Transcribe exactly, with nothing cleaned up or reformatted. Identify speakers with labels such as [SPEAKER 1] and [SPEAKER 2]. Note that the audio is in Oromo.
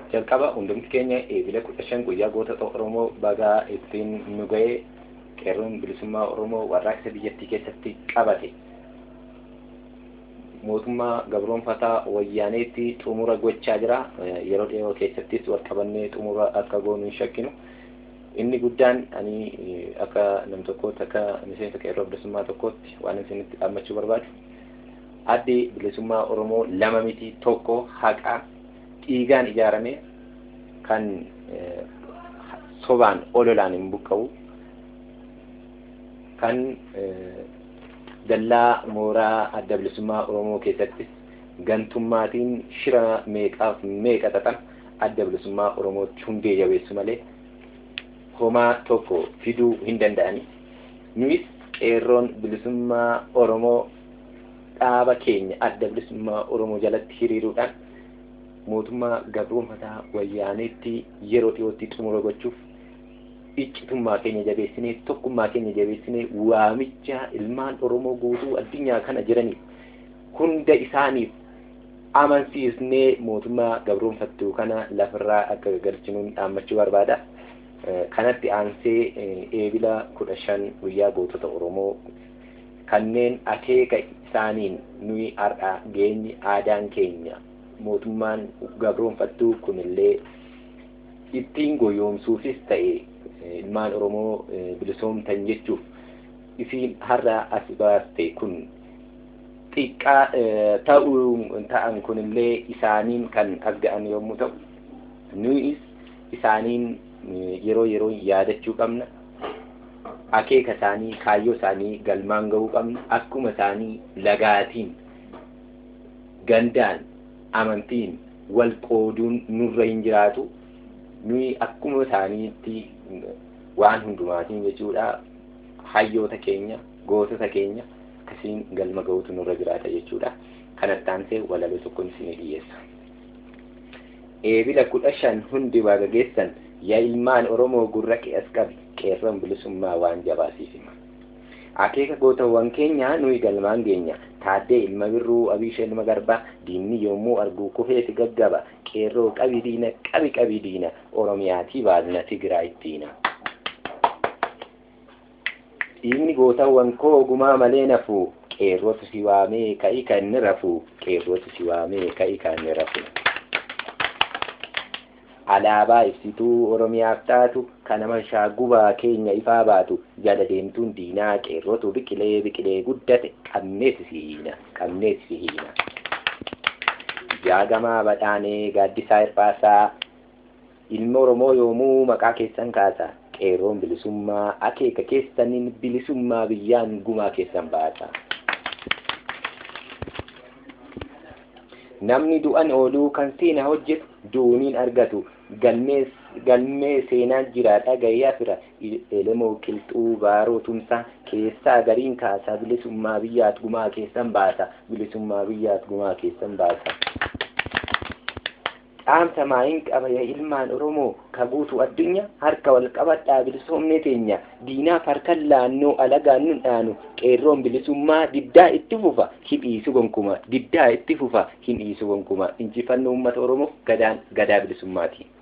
[SPEAKER 1] jalqaba hundumti keenya eebila kudha shan guyyaa gootota Oromoo bagaa ittiin nu ga'ee qeerroon bilisummaa Oromoo warraaqsa biyyattii keessatti qabate mootummaa gabroonfataa wayyaaneetti xumura gochaa jira. Yeroo dhiyoo keessattis wal qabannee xumura akka goonu hin shakkinu. Inni guddaan ani akka nam tokkootti akka miseensa qeerroo bilisummaa tokkootti waan isinitti dhaammachuu barbaadu addi bilisummaa Oromoo lama miti tokko haqa dhiigaan ijaarame kan sobaan ololaan hin buqqa'u kan dallaa mooraa adda bilisummaa Oromoo keessatti gantummaatiin shira meeqaaf meeqa xaxan adda bilisummaa Oromootti hundee jabeessu malee homaa tokko fiduu hin danda'ani. Nunis qeerroon bilisummaa Oromoo dhaaba keenya adda bilisummaa Oromoo jalatti hiriiruudhaan mootummaa gabroonfataa wayyaaneetti yeroo dhiyootti xumura gochuuf iccitummaa keenya jabeessinee tokkummaa keenya jabeessinee waamicha ilmaan Oromoo guutuu addunyaa kana jiraniif hunda isaaniif amansiisnee mootummaa gabroonfattuu kana lafarraa akka galchinuun dhaammachuu barbaada. Kanatti aansee eebila kudha shan guyyaa gootota Oromoo kanneen akeeka isaaniin nuyi har'a geenye aadaan keenya mootummaan gabroonfattuu kunillee ittiin goyoomsuufis ta'e ilmaan Oromoo bilisoomtan jechuuf isiin har'a as baaste kun xiqqaa ta'uu ta'an kunillee isaaniin kan arga'an yommuu ta'u nuyis isaaniin yeroo yeroo yaadachuu qabna. Akeeka isaanii kaayyoo isaanii galmaan ga'uu qabna. Akkuma isaanii lagaatiin gandaan amantiin wal qooduun nurra hin jiraatu. Nuyi akkuma isaaniitti waan hundumaatiin jechuudha hayyoota keenya gootota keenya akkasiin galma ga'uutu nurra jiraata jechuudha. Kanatti aansee walaloo tokkoon isin dhiyeessa. Eebila kudha shan hundi baga geessan yaa ilmaan Oromoo gurra qe'as qabi qeerroon bilisummaa waan jabaasiifima. Akeeka gootawwan keenya nuyi galmaan geenya taaddee ilma birruu abiishee ilma garbaa diinni yommuu arguu kufeeti gaggaba qeerroo qabi diina qabi qabi diina Oromiyaatii baasna Tigraay diina. Dhiigni gootawwan koo ogumaa malee nafu qeerrootu si waamee ka'i kan inni rafu qeerrootu si waamee ka'i kan inni rafu. Alaabaa ibsituu Oromiyaaf taatu kan amashaa gubaa keenya ifaa baatu jala deemtuun diinaa qeerrootu biqilee biqilee guddate qabneesi sihiina qabneesi sihiina. Jaagamaa badhaanee gaaddisaa hirpaasaa ilma Oromoo yoomuu maqaa keessan kaasa qeerroon bilisummaa akeeka keessaniin bilisummaa biyyaan gumaa keessan baasa. Namni du'an ooluu kan seena hojjetu duuniin argatu galmee galmee seenaa jira dhagayyaa fira elemoo qilxuu baaroo tumsaa keessaa gariin kaasaa bilisummaa biyyaat gumaa keessan baasa bilisummaa biyyaat gumaa keessan baasa. Dhaamsa maayin qaba yaa ilmaan Oromoo ka guutuu addunyaa harka wal qabadhaa bilisoomne teenya diinaaf harkan laannoo alagaan nun dhaanu qeerroon bilisummaa diddaa itti fufa hin dhiisu gonkuma diddaa itti fufa hin dhiisu gonkuma injifannoo uummata Oromoo gadaan gadaa bilisummaati.